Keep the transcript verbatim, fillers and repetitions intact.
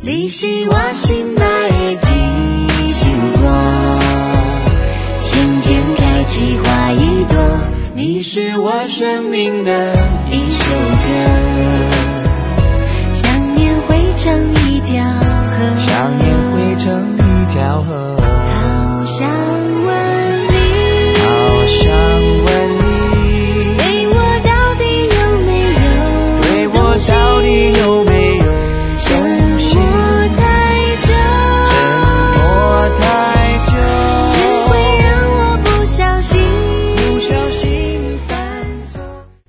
你是我心爱的一首歌，心间开启花一朵，你是我生命的一首歌，想念会唱。